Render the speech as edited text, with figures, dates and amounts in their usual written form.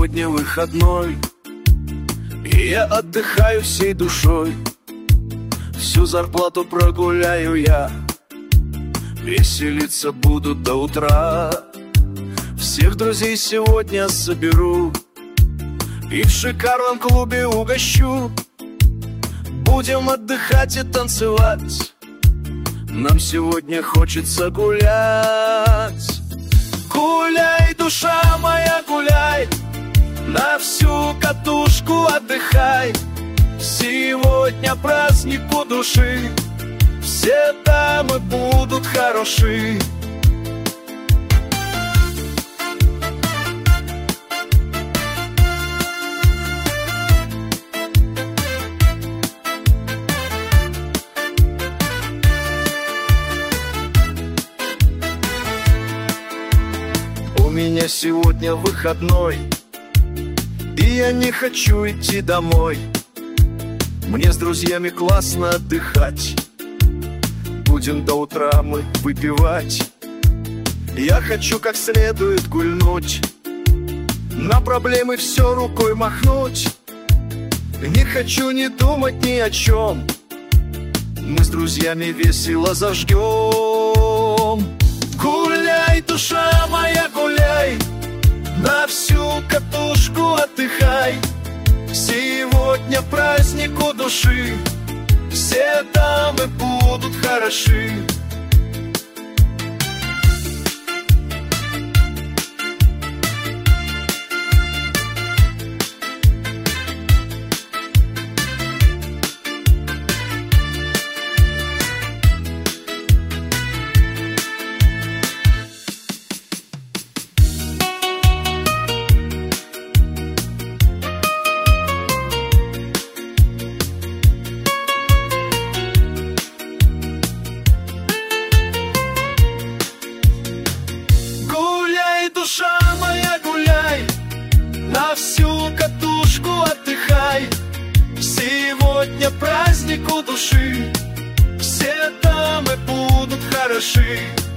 сегодня выходной, и я отдыхаю всей душой. Всю зарплату прогуляю я, веселиться буду до утра. Всех друзей сегодня соберу и в шикарном клубе угощу. Будем отдыхать и танцевать, нам сегодня хочется гулять. Гуляй, душа моя, гуляй, на всю катушку отдыхай. Сегодня праздник у души, все дамы будут хороши. У меня сегодня выходной, и я не хочу идти домой. Мне с друзьями классно отдыхать, будем до утра мы выпивать. Я хочу как следует гульнуть, на проблемы все рукой махнуть. Не хочу не думать ни о чем, мы с друзьями весело зажгем. Гуляй, душа моя, гуляй, на всю катушку отдыхай. Сегодня праздник у души, все дамы будут хороши. Душа моя, гуляй, на всю катушку отдыхай. Сегодня праздник у души, все дамы будут хороши.